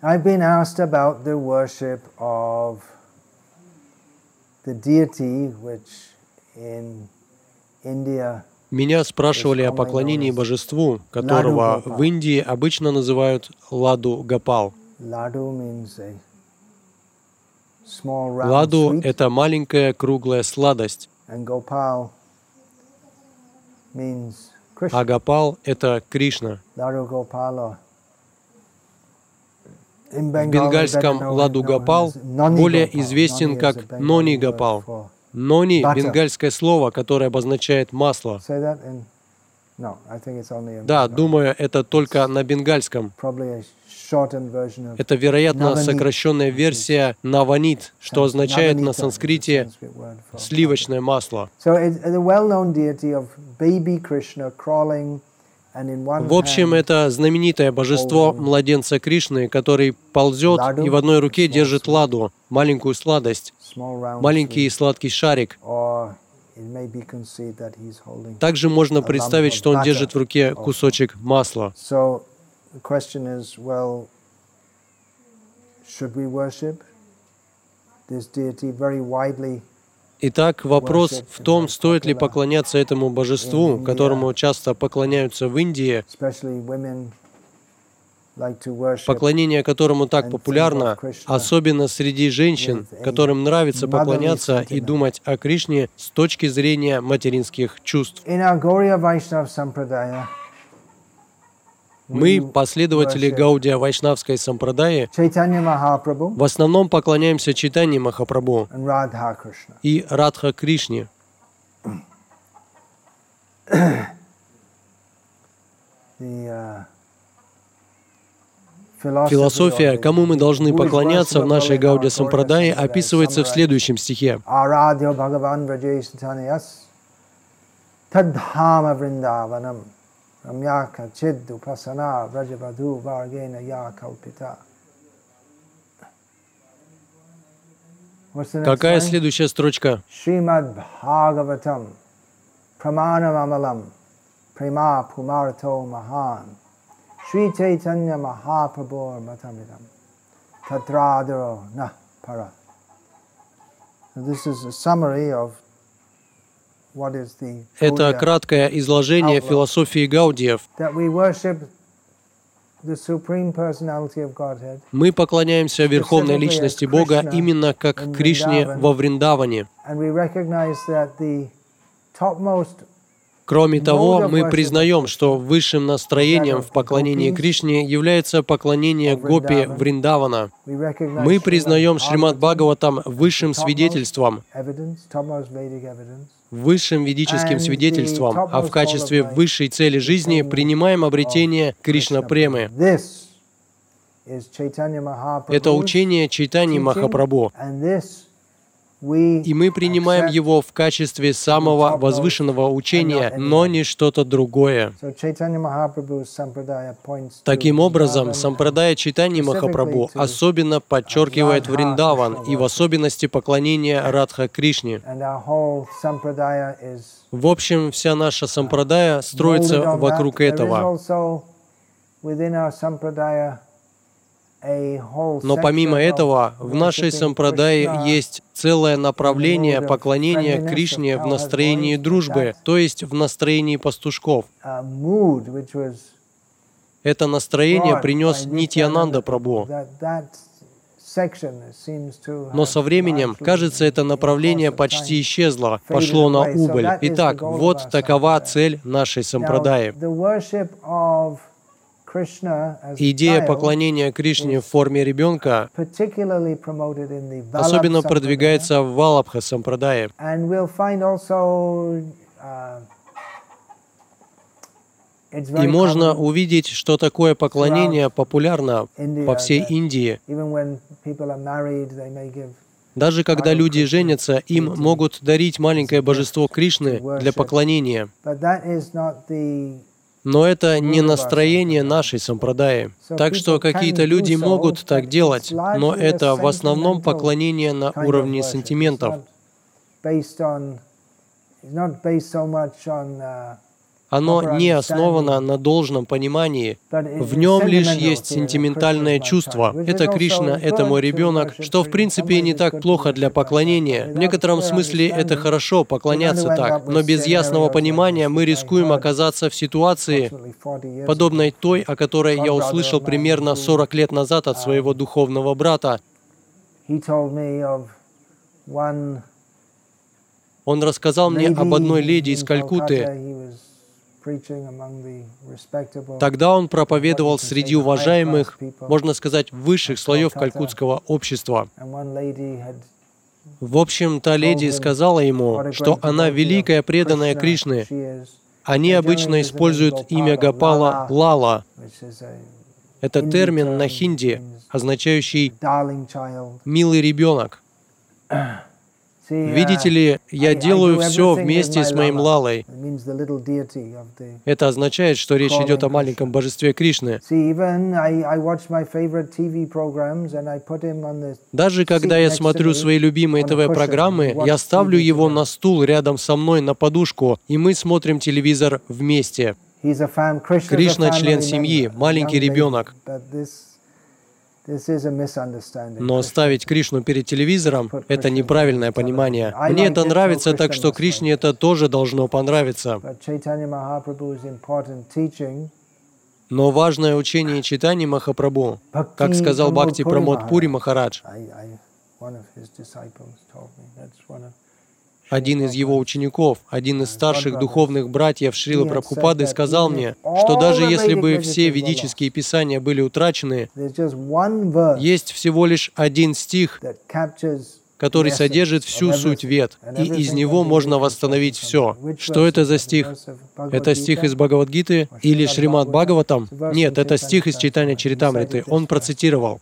I've been asked about the worship of the deity, which in India Меня спрашивали о поклонении божеству, которого в Индии обычно называют Ладу Гопал. Laddu means a small round Ладу — sweet, это маленькая круглая сладость, and Gopal means а Krishna. Гопал — это Кришна. Laddu Gopala. In В Bengali, бенгальском better Ладу known Гопал as Noni более Gopal. известен Noni is как a Bengali Нони word Гопал. for Нони — butter. бенгальское слово, которое обозначает масло. Say that in. No, I think it's only in Да, Bengali. думаю, это только на бенгальском. Probably a shortened version of Это, вероятно, Navaneet, сокращенная версия наванит, что означает на Navanita is a санскрите Sanskrit word for сливочное масло. So it's the well-known deity of baby Krishna crawling, and in one В общем, hand это знаменитое божество младенца Кришны, который ползет и в одной руке держит ладу, маленькую сладость, small round маленький sweet, сладкий шарик. or it may be conceived that he's holding. Также можно представить, что он держит в руке кусочек масла. So the question is, well, should we worship this deity very widely? Итак, вопрос в том, стоит ли поклоняться этому божеству, которому часто поклоняются в Индии, Especially women like to worship поклонение которому так популярно, особенно среди женщин, которым нравится поклоняться и думать о Кришне с точки зрения материнских чувств. in our Gauriya Vaishnava Sampradaya. Мы, последователи Гаудия Вайшнавской сампрадаи, Chaitanya Mahaprabhu в основном поклоняемся Чайтанье Махапрабху and Radha Krishna. и Радха Кришне. The Философия, кому мы должны поклоняться в нашей Гаудия Сампрадае, описывается в следующем стихе. Aradhya Bhagavan Vrajeshtanayas Tadhama Vrindavanam Ramyaka Chid Upasana Vrajavadhu Vargena Ya Kalpita. What's the next Какая line? следующая строчка? Srimad Bhagavatam Pramanam Amalam Prema Pumarto Mahan Sri Chaitanya Mahaprabhu Matamidam Tatradaro Na Para. So this is a summary of what is the Это Gaudiya, краткое изложение философии Гаудиев. that we worship the Supreme Personality of Godhead. Мы поклоняемся Верховной Личности Бога именно как Кришне во Вриндаване. And we recognize that the topmost Кроме того, мы признаем, что высшим настроением в поклонении Кришне является поклонение Гопи Вриндавана. we recognize Мы признаем Шримад Bhagavatam, Бхагаватам высшим свидетельством, evidence, topmost Vedic evidence, высшим ведическим свидетельством, а в качестве высшей цели жизни принимаем обретение Кришна-премы. This is Chaitanya Mahaprabhu's Это учение Чайтаньи teaching, Махапрабху, and this we и мы принимаем accept. его в качестве самого возвышенного учения, но не что-то другое. So Chaitanya Mahaprabhu's sampradaya points to Таким образом, Vrindavan, сампрадая Чайтаньи Махапрабху особенно подчеркивает Вриндаван и в особенности поклонение Радха Кришне. and our whole sampradaya is В общем, вся наша сампрадая строится molded on вокруг that. There is этого. also within our sampradaya a whole Но помимо section этого, of в нашей worshipping сампрадае Krishna есть целое направление поклонения Кришне в настроении дружбы, то есть в настроении пастушков. mood, which was Это настроение brought принес by Нитьянанда Nityananda Прабху. that section seems to Но have со временем, largely кажется, это in the направление course of почти time исчезло, пошло на убыль. Итак, вот такова цель нашей Now, сампрадаи. the worship of Krishna as a Идея child поклонения Кришне в форме ребенка particularly promoted in the особенно Vallabh продвигается в Валабха сампрадае. and we'll find also it's И very можно common увидеть, что такое поклонение популярно in по India всей that Индии. even when people are married they may give Даже когда люди женятся, им могут дарить маленькое божество Кришны для поклонения. but that is not the Но это не настроение нашей сампрадаи. Так что какие-то люди могут так делать, но это в основном поклонение на уровне сантиментов. based on it's not based so much on оно не основано на должном понимании. В нем лишь есть сентиментальное чувство. Это Кришна, это мой ребенок, что в принципе не так плохо для поклонения. В некотором смысле это хорошо, поклоняться так, но без ясного понимания мы рискуем оказаться в ситуации, подобной той, о которой я услышал примерно 40 лет назад от своего духовного брата. Он рассказал мне об одной леди из Калькутты. Тогда он проповедовал среди уважаемых, можно сказать, высших слоев калькутского общества. В общем, та леди сказала ему, что она великая преданная Кришны. Они обычно используют имя Гопала Лала. Это термин на хинди, означающий «милый ребенок». Видите ли, я делаю все вместе с моим Лалой. Это означает, что речь идет о маленьком божестве Кришны. Даже когда я смотрю свои любимые ТВ-программы, я ставлю его на стул рядом со мной на подушку, и мы смотрим телевизор вместе. Кришна — член семьи, маленький ребенок. Но ставить Кришну перед телевизором — это неправильное понимание. Мне это нравится, так что Кришне это тоже должно понравиться. Но важное учение Чайтаньи Махапрабху, как сказал Бхакти Прамод Пури Махарадж, один из его учеников, один из старших духовных братьев Шрилы Прабхупады сказал мне, что даже если бы все ведические писания были утрачены, есть всего лишь один стих, который содержит всю суть вед, и из него можно восстановить все. Что это за стих? Это стих из Бхагавад-гиты или Шримад Бхагаватам? Нет, это стих из Чайтанья Чаритамриты. Он процитировал.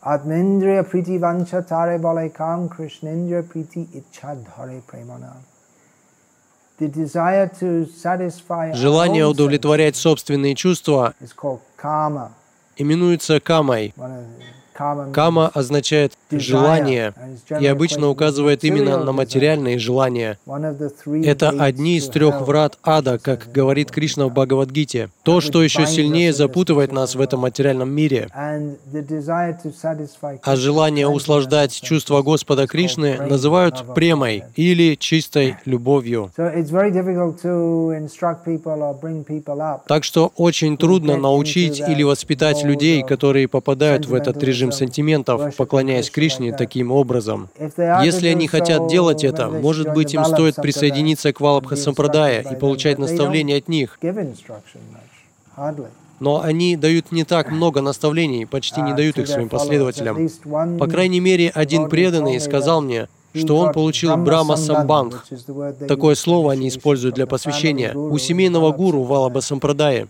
Желание удовлетворять собственные чувства именуется камой. Кама означает «желание» и обычно указывает именно на материальные желания. Это одни из 3 врат ада, как говорит Кришна в Бхагавад-гите. То, что еще сильнее запутывает нас в этом материальном мире. А желание услаждать чувства Господа Кришны называют премой или чистой любовью. Так что очень трудно научить или воспитать людей, которые попадают в этот режим сантиментов, поклоняясь Кришне таким образом. Если они хотят делать это, может быть, им стоит присоединиться к Валабха Сампрадая и получать наставления от них. Но они дают не так много наставлений, почти не дают их своим последователям. По крайней мере, один преданный сказал мне, что он получил Брахма Самбандх. Такое слово они используют для посвящения у семейного гуру Валабха Сампрадая.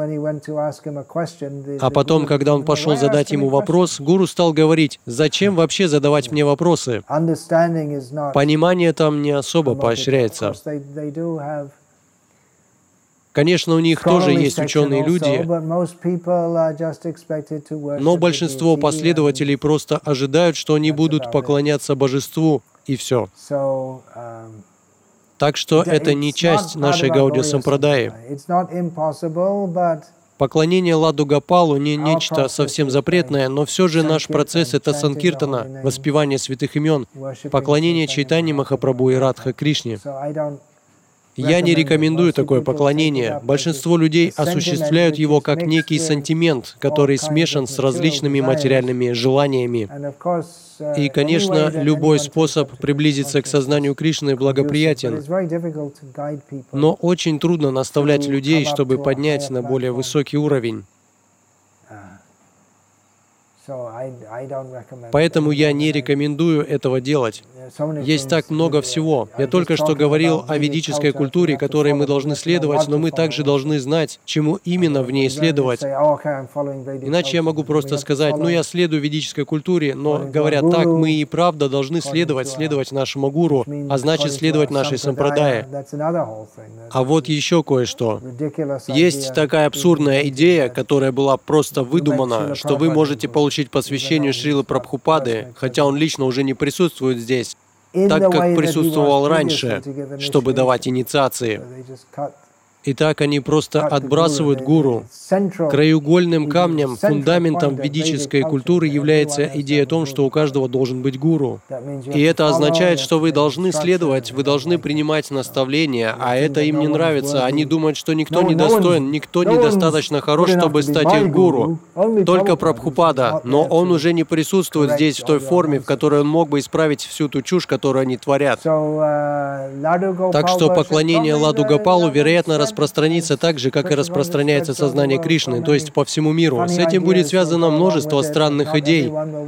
А потом, когда он пошел задать ему вопрос, гуру стал говорить: «Зачем вообще задавать мне вопросы? Понимание там не особо поощряется». Конечно, у них тоже есть ученые люди, но большинство последователей просто ожидают, что они будут поклоняться божеству, и все. Так что это не часть нашей Гаудия Сампрадаи. Поклонение Ладу Гопалу не нечто совсем запретное, но все же наш процесс — это санкиртана, воспевание святых имен, поклонение Чайтаньи Махапрабху и Радха Кришне. Я не рекомендую такое поклонение. Большинство людей осуществляют его как некий сантимент, который смешан с различными материальными желаниями. И, конечно, любой способ приблизиться к сознанию Кришны благоприятен. Но очень трудно наставлять людей, чтобы поднять на более высокий уровень. Поэтому я не рекомендую этого делать. Есть так много всего. Я только что говорил о ведической культуре, которой мы должны следовать, но мы также должны знать, чему именно в ней следовать. Иначе я могу просто сказать: ну, я следую ведической культуре, но, говоря так, мы и правда должны следовать нашему гуру, а значит, следовать нашей сампрадае. А вот еще кое-что. Есть такая абсурдная идея, которая была просто выдумана, что вы можете получить посвящению Шрилы Прабхупады, хотя он лично уже не присутствует здесь, так как присутствовал раньше, чтобы давать инициации. Итак, они просто отбрасывают гуру. Краеугольным камнем, фундаментом ведической культуры является идея о том, что у каждого должен быть гуру. И это означает, что вы должны следовать, вы должны принимать наставления, а это им не нравится. Они думают, что никто не достоин, никто недостаточно хорош, чтобы стать их гуру. Только Прабхупада, но он уже не присутствует здесь в той форме, в которой он мог бы исправить всю ту чушь, которую они творят. Так что поклонение Ладу Гопалу, вероятно, распространится так же, как и распространяется сознание Кришны, то есть по всему миру. С этим будет связано множество странных идей.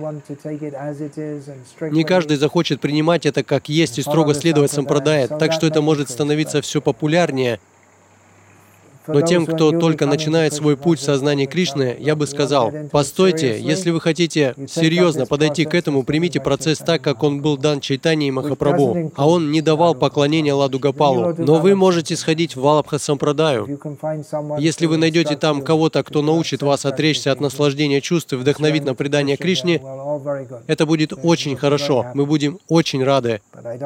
Не каждый захочет принимать это как есть и строго следовать сампрадае, так что это может становиться все популярнее. Но тем, кто только начинает свой путь в сознании Кришны, я бы сказал, постойте, если вы хотите серьезно подойти к этому, примите процесс так, как он был дан Чайтанье и Махапрабху, а он не давал поклонения Ладу Гопалу. Но вы можете сходить в Валабха Сампрадаю. Если вы найдете там кого-то, кто научит вас отречься от наслаждения чувств и вдохновит на предание Кришне, это будет очень хорошо, мы будем очень рады.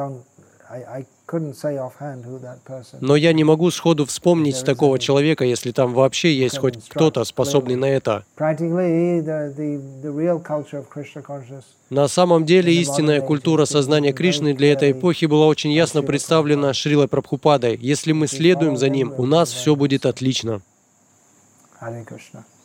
Но я не могу сходу вспомнить такого человека, если там вообще есть хоть кто-то, способный на это. На самом деле, истинная культура сознания Кришны для этой эпохи была очень ясно представлена Шрилой Прабхупадой. Если мы следуем за ним, у нас все будет отлично.